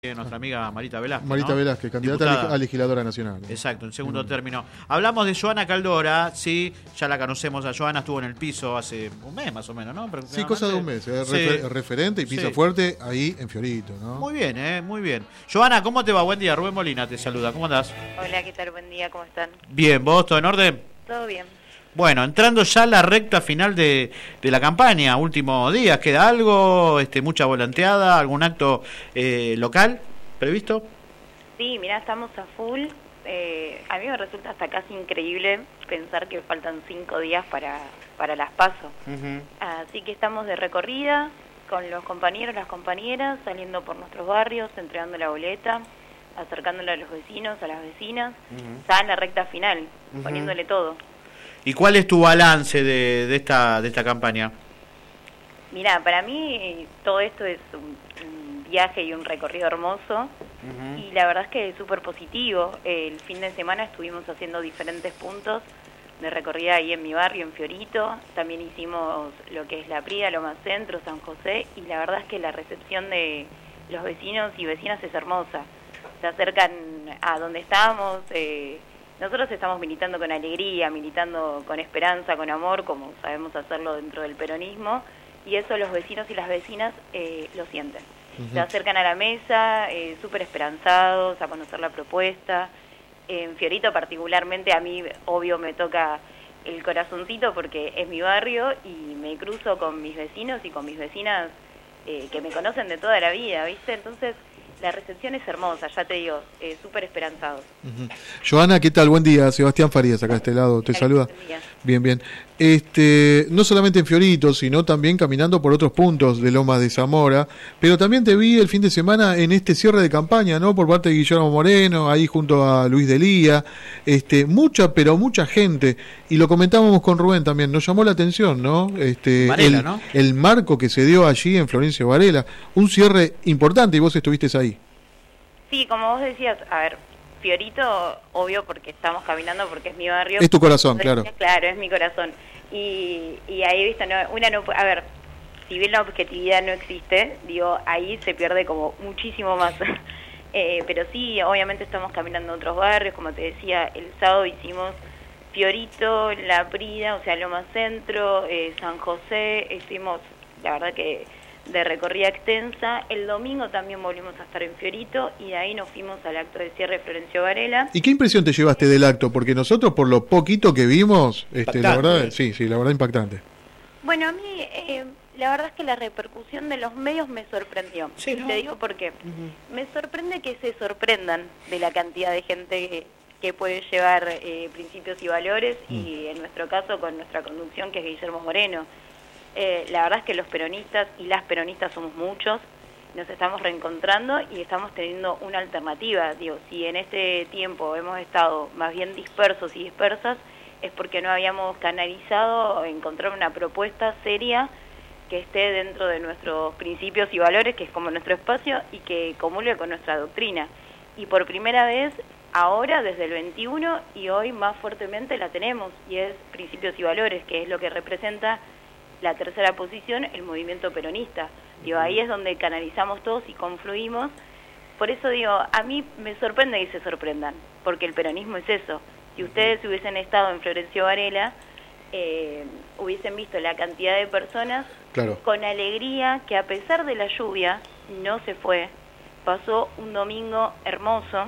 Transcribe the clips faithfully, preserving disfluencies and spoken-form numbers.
Nuestra amiga Marita Velázquez. Marita ¿no? Velázquez, candidata Diputada. a legisladora nacional. Exacto, en segundo Mm. término. Hablamos de Joana Caldora, sí, ya la conocemos a Joana, estuvo en el piso hace un mes más o menos, ¿no? Sí, cosa de un mes, es Sí. refer- referente y pisa Sí. fuerte ahí en Fiorito, ¿no? Muy bien, eh, muy bien. Joana, ¿cómo te va? Buen día, Rubén Molina te saluda, ¿cómo andás? Hola, ¿qué tal? Buen día, ¿cómo están? Bien, ¿vos todo en orden? ¿Todo bien? Bueno, entrando ya a la recta final de, de la campaña, últimos días, ¿queda algo? Este, mucha volanteada, algún acto eh, local previsto? Sí, mirá, estamos a full. Eh, a mí me resulta hasta casi increíble pensar que faltan cinco días para, para las PASO. Uh-huh. Así que estamos de recorrida con los compañeros, las compañeras, saliendo por nuestros barrios, entregando la boleta, acercándola a los vecinos, a las vecinas, Uh-huh. ya en la recta final, Uh-huh. poniéndole todo. ¿Y cuál es tu balance de, de esta de esta campaña? Mirá, para mí eh, todo esto es un, un viaje y un recorrido hermoso. Uh-huh. Y la verdad es que es súper positivo. El fin de semana estuvimos haciendo diferentes puntos de recorrida ahí en mi barrio, en Fiorito. También hicimos lo que es La Prida, Loma Centro, San José. Y la verdad es que la recepción de los vecinos y vecinas es hermosa. Se acercan a donde estamos. Eh, nosotros estamos militando con alegría, militando con esperanza, con amor, como sabemos hacerlo dentro del peronismo. Y eso los vecinos y las vecinas eh, lo sienten. Uh-huh. Se acercan a la mesa, eh, súper esperanzados a conocer la propuesta. En Fiorito particularmente a mí, obvio, me toca el corazoncito porque es mi barrio y me cruzo con mis vecinos y con mis vecinas eh, que me conocen de toda la vida, ¿viste? Entonces, la recepción es hermosa, ya te digo, eh, súper esperanzados. Uh-huh. Joana, ¿qué tal? Buen día. Sebastián Farías, acá a este lado, te Ay, saluda. buen día. Bien, bien. Este, no solamente en Fiorito, sino también caminando por otros puntos de Lomas de Zamora, pero también te vi el fin de semana en este cierre de campaña, ¿no? Por parte de Guillermo Moreno, ahí junto a Luis Delía, este, mucha, pero mucha gente, y lo comentábamos con Rubén también, nos llamó la atención, ¿no? Este, Varela, el, ¿no? el marco que se dio allí en Florencio Varela, un cierre importante y vos estuviste ahí. Sí, como vos decías, a ver, Fiorito, obvio, porque estamos caminando, porque es mi barrio. Es tu corazón, Como claro. decía, Claro, es mi corazón. Y, y ahí, viste, no, una no puede- a ver, si bien la objetividad no existe, digo, ahí se pierde como muchísimo más. eh, pero sí, obviamente estamos caminando en otros barrios, como te decía, el sábado hicimos Fiorito, La Prida, o sea, Loma Centro, eh, San José, hicimos, la verdad que de recorrida extensa. El domingo también volvimos a estar en Fiorito y de ahí nos fuimos al acto de cierre de Florencio Varela. ¿Y qué impresión te llevaste del acto? Porque nosotros, por lo poquito que vimos, este, la Impactante. verdad, sí, sí, la verdad impactante. Bueno, a mí eh, la verdad es que la repercusión de los medios me sorprendió. Sí, ¿no? Te digo por qué. Uh-huh. Me sorprende que se sorprendan de la cantidad de gente que, que puede llevar eh, principios y valores Mm. y en nuestro caso con nuestra conducción que es Guillermo Moreno. Eh, la verdad es que los peronistas y las peronistas somos muchos, nos estamos reencontrando y estamos teniendo una alternativa. Digo, si en este tiempo hemos estado más bien dispersos y dispersas, es porque no habíamos canalizado o encontrar una propuesta seria que esté dentro de nuestros principios y valores, que es como nuestro espacio, y que comulgue con nuestra doctrina. Y por primera vez, ahora, desde el veintiuno, y hoy más fuertemente la tenemos, y es principios y valores, que es lo que representa la tercera posición, el movimiento peronista. Digo, ahí es donde canalizamos todos y confluimos. Por eso digo, a mí me sorprende que se sorprendan, porque el peronismo es eso. Si ustedes hubiesen estado en Florencio Varela, eh, hubiesen visto la cantidad de personas Claro. con alegría que a pesar de la lluvia no se fue. Pasó un domingo hermoso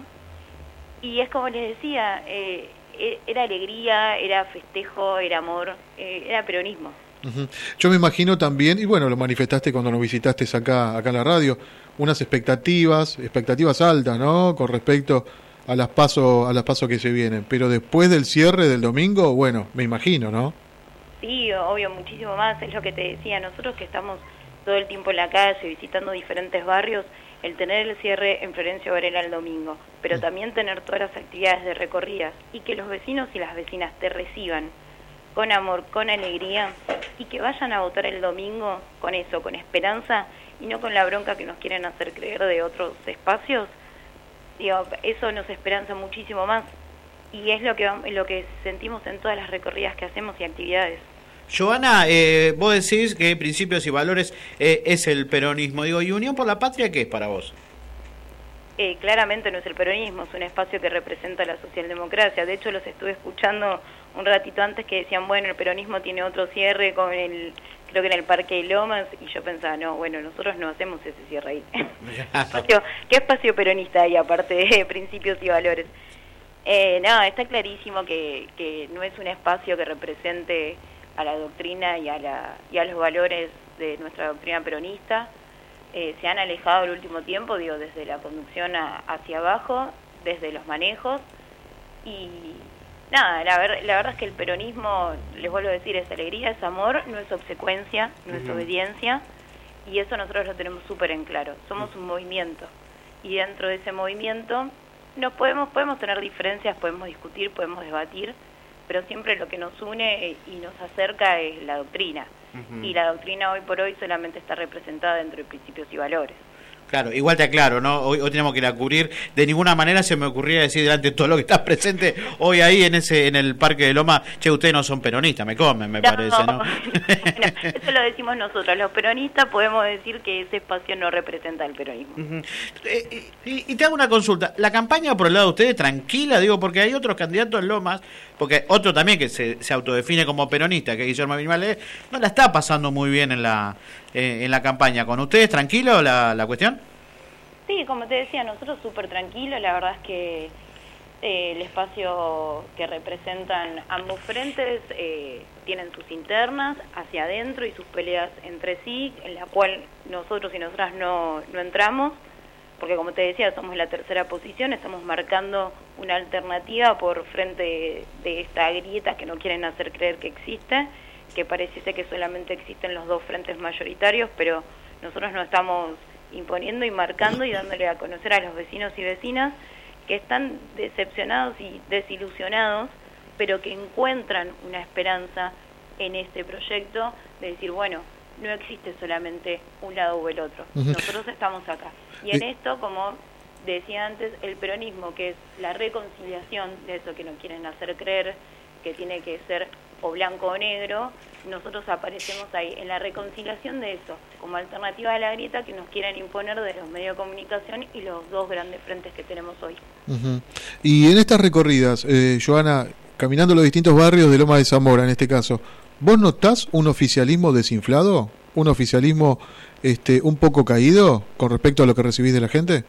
y es como les decía, eh, era alegría, era festejo, era amor, eh, era peronismo. Uh-huh. Yo me imagino también, y bueno, lo manifestaste cuando nos visitaste acá, acá en la radio, unas expectativas, expectativas altas, ¿no? Con respecto a las pasos, a las pasos que se vienen. Pero después del cierre del domingo, bueno, me imagino, ¿no? Sí, obvio, muchísimo más, es lo que te decía, nosotros que estamos todo el tiempo en la calle, visitando diferentes barrios, el tener el cierre en Florencio Varela el domingo, pero también tener todas las actividades de recorridas y que los vecinos y las vecinas te reciban con amor, con alegría y que vayan a votar el domingo con eso, con esperanza y no con la bronca que nos quieren hacer creer de otros espacios, digo, eso nos esperanza muchísimo más y es lo que, lo que sentimos en todas las recorridas que hacemos y actividades. Joana, eh, vos decís que principios y valores eh, es el peronismo. Digo, ¿y Unión por la Patria qué es para vos? eh, claramente no es el peronismo, es un espacio que representa la socialdemocracia. De hecho, los estuve escuchando un ratito antes que decían, bueno, el peronismo tiene otro cierre con el, creo que en el Parque de Lomas, y yo pensaba, no, bueno, nosotros no hacemos ese cierre ahí. ¿Qué, espacio, ¿Qué espacio peronista hay aparte de principios y valores? Eh, no, está clarísimo que, que no es un espacio que represente a la doctrina y a, la, y a los valores de nuestra doctrina peronista. Eh, se han alejado el último tiempo, digo, desde la conducción a, hacia abajo, desde los manejos, y nada, la, ver, la verdad es que el peronismo, les vuelvo a decir, es alegría, es amor, no es obsecuencia, no uh-huh. es obediencia, y eso nosotros lo tenemos súper en claro. Somos un movimiento, y dentro de ese movimiento nos podemos, podemos tener diferencias, podemos discutir, podemos debatir, pero siempre lo que nos une y nos acerca es la doctrina. Uh-huh. Y la doctrina hoy por hoy solamente está representada dentro de principios y valores. Claro, igual te aclaro, ¿no? Hoy, hoy tenemos que ir a cubrir. De ninguna manera se me ocurría decir delante de todo lo que está presente hoy ahí en ese en el Parque de Loma, che, ustedes no son peronistas, me comen, me no, parece, ¿no? Bueno, eso lo decimos nosotros. Los peronistas podemos decir que ese espacio no representa el peronismo. Uh-huh. eh, y, y te hago una consulta. ¿La campaña por el lado de ustedes tranquila? Digo, porque hay otros candidatos en Lomas, porque otro también que se, se autodefine como peronista, que es Guillermo Viñales, no la está pasando muy bien en la eh, en la campaña. ¿Con ustedes tranquilo la, la cuestión? Sí, como te decía, nosotros súper tranquilos. La verdad es que eh, el espacio que representan ambos frentes eh, tienen sus internas hacia adentro y sus peleas entre sí, en la cual nosotros y nosotras no, no entramos, porque como te decía, somos la tercera posición, estamos marcando una alternativa por frente de esta grieta que no quieren hacer creer que existe, que pareciese que solamente existen los dos frentes mayoritarios, pero nosotros no estamos imponiendo y marcando y dándole a conocer a los vecinos y vecinas que están decepcionados y desilusionados, pero que encuentran una esperanza en este proyecto de decir, bueno, no existe solamente un lado o el otro, uh-huh. nosotros estamos acá. Y en esto, como decía antes, el peronismo, que es la reconciliación de eso que no quieren hacer creer, que tiene que ser o blanco o negro, nosotros aparecemos ahí, en la reconciliación de eso, como alternativa a la grieta que nos quieren imponer de los medios de comunicación y los dos grandes frentes que tenemos hoy. Uh-huh. Y en estas recorridas, eh, Joana, caminando los distintos barrios de Loma de Zamora, en este caso, ¿vos notás un oficialismo desinflado? ¿Un oficialismo este, un poco caído con respecto a lo que recibís de la gente?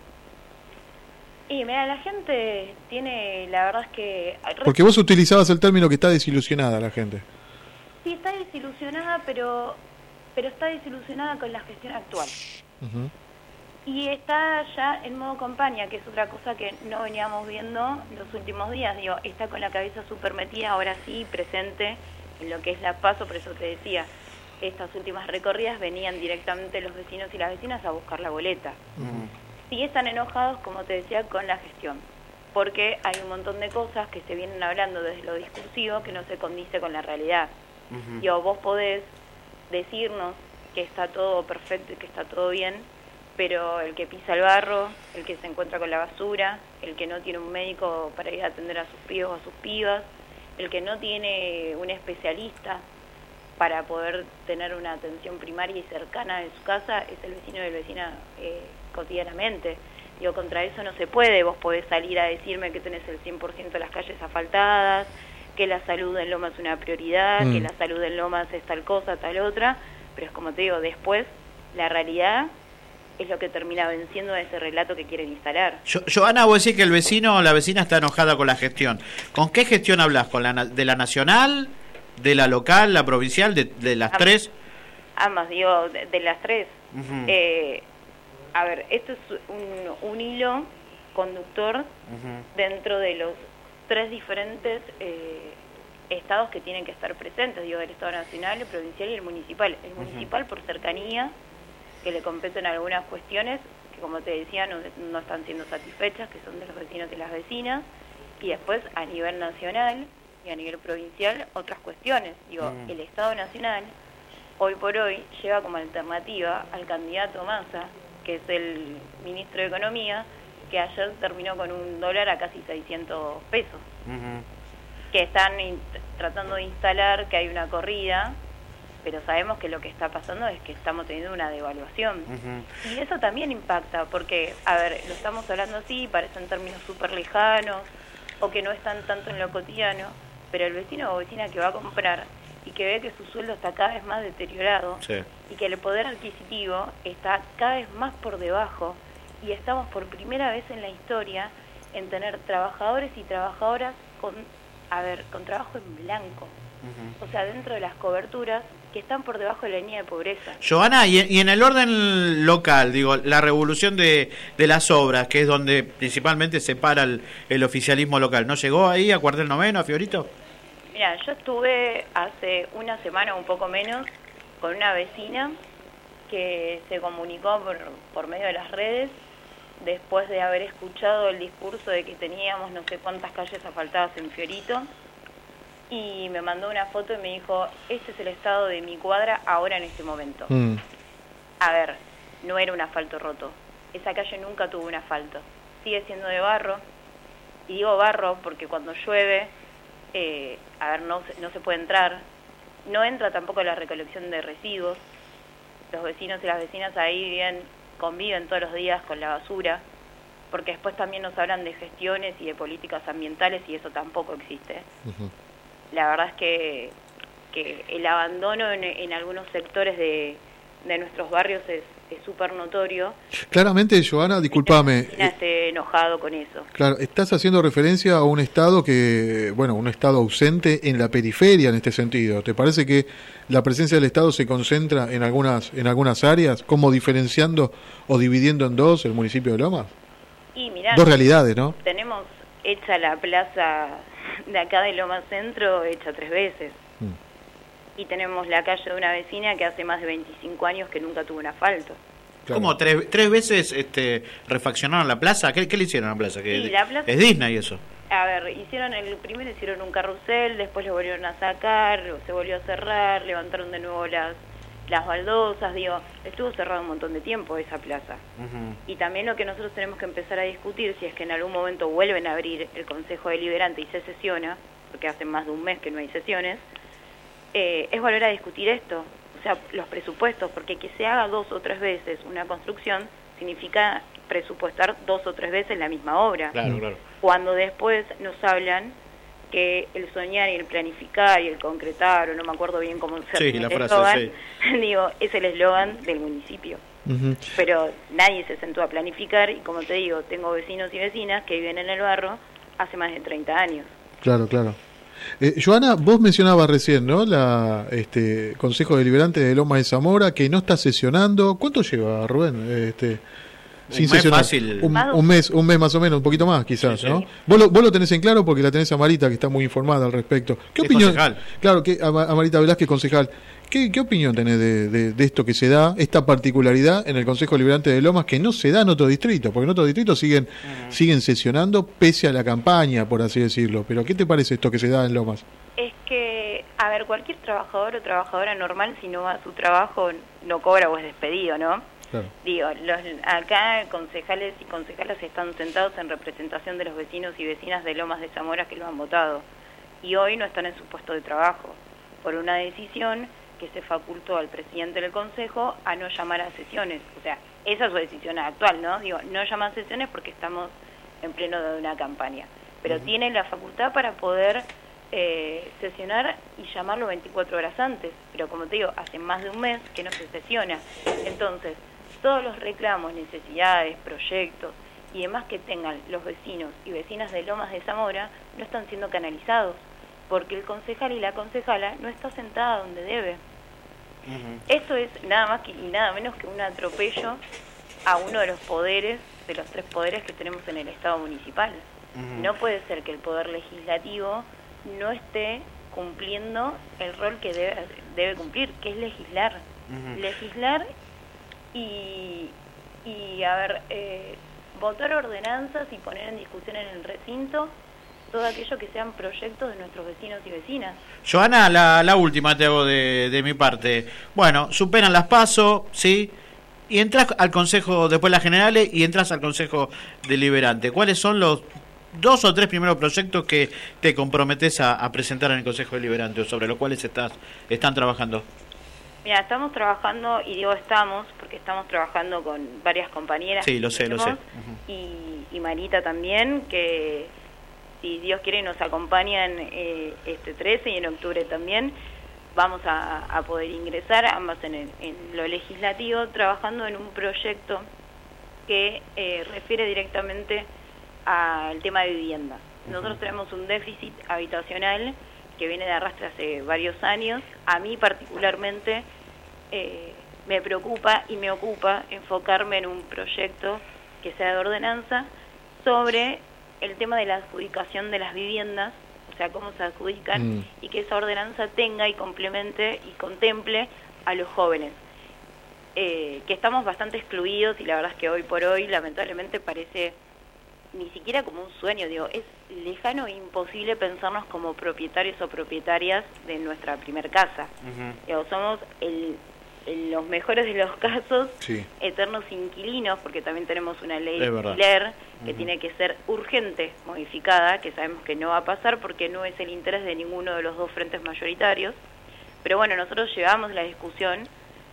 Y mira, la gente tiene, la verdad es que... Porque vos utilizabas el término que está desilusionada la gente. Sí, está desilusionada, pero pero está desilusionada con la gestión actual. Uh-huh. Y está ya en modo campaña, que es otra cosa que no veníamos viendo los últimos días. Digo, está con la cabeza súper metida, ahora sí, presente en lo que es la PASO, por eso te decía, estas últimas recorridas venían directamente los vecinos y las vecinas a buscar la boleta. Uh-huh. Sí están enojados, como te decía, con la gestión, porque hay un montón de cosas que se vienen hablando desde lo discursivo que no se condice con la realidad. Uh-huh. Digo, vos podés decirnos que está todo perfecto y que está todo bien, pero el que pisa el barro, el que se encuentra con la basura, el que no tiene un médico para ir a atender a sus pibos o a sus pibas, el que no tiene un especialista para poder tener una atención primaria y cercana de su casa, es el vecino y el vecina eh, cotidianamente. Digo, contra eso no se puede. Vos podés salir a decirme que tenés el cien por ciento de las calles asfaltadas, que la salud en Lomas es una prioridad, mm. que la salud en Lomas es tal cosa, tal otra, pero es como te digo, después la realidad es lo que termina venciendo de ese relato que quieren instalar. Yo, Joana, vos decís que el vecino o la vecina está enojada con la gestión. ¿Con qué gestión hablas? ¿Con la de la nacional, de la local, la provincial, de, de las Am- tres? Ambas, digo, de, de las tres. Uh-huh. Eh, a ver, esto es un, un hilo conductor uh-huh. dentro de los tres diferentes eh, estados que tienen que estar presentes, digo, el Estado Nacional, el Provincial y el Municipal. El uh-huh. Municipal por cercanía, que le competen algunas cuestiones que, como te decía, no, no están siendo satisfechas, que son de los vecinos y las vecinas, y después a nivel nacional y a nivel provincial otras cuestiones. Digo, uh-huh. el Estado Nacional hoy por hoy lleva como alternativa al candidato Massa, que es el ministro de Economía, que ayer terminó con un dólar a casi seiscientos pesos, uh-huh. que están in- tratando de instalar que hay una corrida pero sabemos que lo que está pasando es que estamos teniendo una devaluación. Uh-huh. Y eso también impacta, porque, a ver, lo estamos hablando así, parecen términos súper lejanos, o que no están tanto en lo cotidiano, pero el vecino o vecina que va a comprar y que ve que su sueldo está cada vez más deteriorado, sí, y que el poder adquisitivo está cada vez más por debajo, y estamos por primera vez en la historia en tener trabajadores y trabajadoras con, a ver, con trabajo en blanco. Uh-huh. O sea, dentro de las coberturas que están por debajo de la línea de pobreza. Joana, y, y en el orden local, digo, la revolución de, de las obras, que es donde principalmente se para el, el oficialismo local, ¿no llegó ahí a Cuartel Noveno, a Fiorito? Mira, yo estuve hace una semana, un poco menos, con una vecina que se comunicó por, por medio de las redes, después de haber escuchado el discurso de que teníamos no sé cuántas calles asfaltadas en Fiorito, y me mandó una foto y me dijo, este es el estado de mi cuadra ahora en este momento. Mm. A ver, no era un asfalto roto, esa calle nunca tuvo un asfalto, sigue siendo de barro, y digo barro porque cuando llueve, eh, a ver, no, no se puede entrar, no entra tampoco la recolección de residuos, los vecinos y las vecinas ahí viven, conviven todos los días con la basura, porque después también nos hablan de gestiones y de políticas ambientales y eso tampoco existe. Uh-huh. La verdad es que, que el abandono en, en algunos sectores de, de nuestros barrios es súper notorio. Claramente, Joana, discúlpame. Esté enojado con eso. Claro, estás haciendo referencia a un estado que, bueno, un estado ausente en la periferia en este sentido. ¿Te parece que la presencia del Estado se concentra en algunas en algunas áreas, como diferenciando o dividiendo en dos el municipio de Lomas? Y mirá, dos realidades, ¿no? Tenemos hecha la plaza de acá de Lomas Centro, hecha tres veces. Mm. Y tenemos la calle de una vecina que hace más de veinticinco años que nunca tuvo un asfalto. Claro. ¿Cómo? ¿Tres, tres veces este, refaccionaron la plaza? ¿Qué, qué le hicieron a la plaza? Sí, la plaza? Es Disney eso. A ver, hicieron el primero hicieron un carrusel, después lo volvieron a sacar, se volvió a cerrar, levantaron de nuevo las las baldosas, digo, estuvo cerrado un montón de tiempo esa plaza. Uh-huh. Y también lo que nosotros tenemos que empezar a discutir, si es que en algún momento vuelven a abrir el Consejo Deliberante y se sesiona, porque hace más de un mes que no hay sesiones, eh, es volver a discutir esto, o sea, los presupuestos, porque que se haga dos o tres veces una construcción significa presupuestar dos o tres veces la misma obra. Claro, claro. Cuando después nos hablan que el soñar y el planificar y el concretar, o no me acuerdo bien cómo se sí, la frase, eslogan, sí. digo, es el eslogan del municipio. Uh-huh. Pero nadie se sentó a planificar y como te digo, tengo vecinos y vecinas que viven en el barrio hace más de treinta años. Claro, claro. Eh, Joana, vos mencionabas recién, ¿no? La este Consejo Deliberante de Lomas de Zamora que no está sesionando. ¿Cuánto lleva, Rubén? Este Sin un mes fácil. Un, un mes, un mes más o menos, un poquito más quizás, sí, sí. ¿no? Vos lo, vos lo tenés en claro porque la tenés a Marita, que está muy informada al respecto. ¿Qué es opinión? Concejal. Claro, que a, a Marita Velázquez, concejal. ¿Qué, qué opinión tenés de, de, de esto que se da, esta particularidad en el Consejo Deliberante de Lomas que no se da en otro distrito? Porque en otros distritos siguen, uh-huh. siguen sesionando pese a la campaña, por así decirlo. Pero ¿qué te parece esto que se da en Lomas? Es que, a ver, cualquier trabajador o trabajadora normal, si no va a su trabajo, no cobra o es despedido, ¿no? Claro. Digo, los, acá concejales y concejalas están sentados en representación de los vecinos y vecinas de Lomas de Zamora que lo han votado y hoy no están en su puesto de trabajo por una decisión que se facultó al presidente del consejo a no llamar a sesiones. O sea, esa es su decisión actual, ¿no? Digo, no llama a sesiones porque estamos en pleno de una campaña, pero uh-huh. tienen la facultad para poder eh, sesionar y llamarlo veinticuatro horas antes, pero como te digo, hace más de un mes que no se sesiona. Entonces, todos los reclamos, necesidades, proyectos y demás que tengan los vecinos y vecinas de Lomas de Zamora no están siendo canalizados, porque el concejal y la concejala no está sentada donde debe. Uh-huh. Eso es nada más que, y nada menos que un atropello a uno de los poderes, de los tres poderes que tenemos en el Estado municipal. Uh-huh. No puede ser que el poder legislativo no esté cumpliendo el rol que debe, debe cumplir, que es legislar. Uh-huh. Legislar y, y a ver, eh, votar ordenanzas y poner en discusión en el recinto todo aquello que sean proyectos de nuestros vecinos y vecinas. Joana, la, la última te hago de, de mi parte. Bueno, superan las PASO, ¿sí? Y entras al Consejo, después las generales, y entras al Consejo Deliberante. ¿Cuáles son los dos o tres primeros proyectos que te comprometes a, a presentar en el Consejo Deliberante o sobre los cuales estás están trabajando? Mira, estamos trabajando, y digo estamos, porque estamos trabajando con varias compañeras. Sí, lo sé, lo sé. Uh-huh. Y, y Marita también, que si Dios quiere nos acompañan eh, este trece y en octubre también. Vamos a, a poder ingresar, ambas en, el, en lo legislativo, trabajando en un proyecto que eh, refiere directamente al tema de vivienda. Nosotros tenemos un déficit habitacional que viene de arrastre hace varios años. A mí particularmente eh, me preocupa y me ocupa enfocarme en un proyecto que sea de ordenanza sobre el tema de la adjudicación de las viviendas, o sea, cómo se adjudican, mm. y que esa ordenanza tenga y complemente y contemple a los jóvenes, eh, que estamos bastante excluidos, y la verdad es que hoy por hoy lamentablemente parece ni siquiera como un sueño, digo, es lejano e imposible pensarnos como propietarios o propietarias de nuestra primer casa. Uh-huh. Digo, somos el, en los mejores de los casos, sí, eternos inquilinos, porque también tenemos una ley de alquiler que uh-huh. tiene que ser urgente modificada, que sabemos que no va a pasar porque no es el interés de ninguno de los dos frentes mayoritarios. Pero bueno, nosotros llevamos la discusión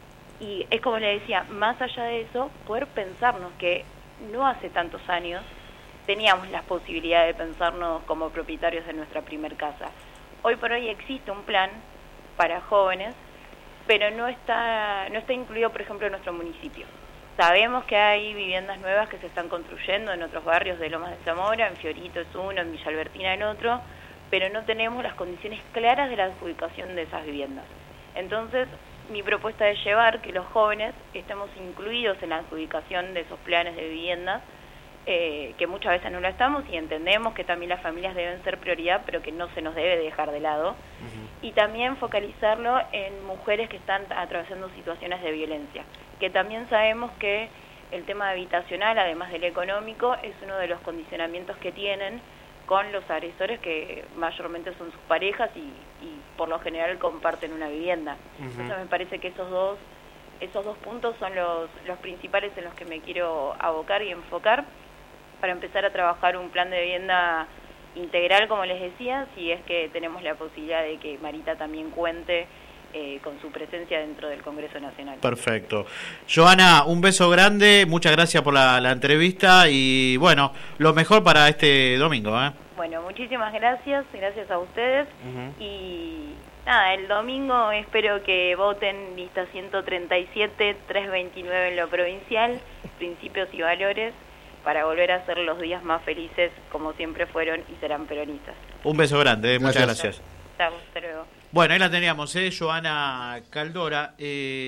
y es como le decía, más allá de eso, poder pensarnos que no hace tantos años teníamos la posibilidad de pensarnos como propietarios de nuestra primer casa. Hoy por hoy existe un plan para jóvenes, pero no está no está incluido, por ejemplo, en nuestro municipio. Sabemos que hay viviendas nuevas que se están construyendo en otros barrios de Lomas de Zamora, en Fiorito es uno, en Villa Albertina en otro, pero no tenemos las condiciones claras de la adjudicación de esas viviendas. Entonces, mi propuesta es llevar que los jóvenes estemos incluidos en la adjudicación de esos planes de viviendas, eh, que muchas veces no lo estamos, y entendemos que también las familias deben ser prioridad, pero que no se nos debe dejar de lado. Uh-huh. Y también focalizarlo en mujeres que están atravesando situaciones de violencia, que también sabemos que el tema habitacional, además del económico, es uno de los condicionamientos que tienen con los agresores, que mayormente son sus parejas y, y por lo general comparten una vivienda. Uh-huh. Entonces me parece que esos dos esos dos puntos son los, los principales en los que me quiero abocar y enfocar para empezar a trabajar un plan de vivienda integral, como les decía, si es que tenemos la posibilidad de que Marita también cuente eh, con su presencia dentro del Congreso Nacional. Perfecto. Joana, un beso grande, muchas gracias por la, la entrevista y bueno, lo mejor para este domingo, ¿eh? Bueno, muchísimas gracias, gracias a ustedes. Uh-huh. Y nada, el domingo espero que voten lista ciento treinta y siete, trescientos veintinueve en lo provincial, principios y valores, para volver a ser los días más felices como siempre fueron y serán peronistas. Un beso grande, muchas gracias. Chao, hasta luego. Bueno, ahí la teníamos, ¿eh? Joana Caldora. Eh...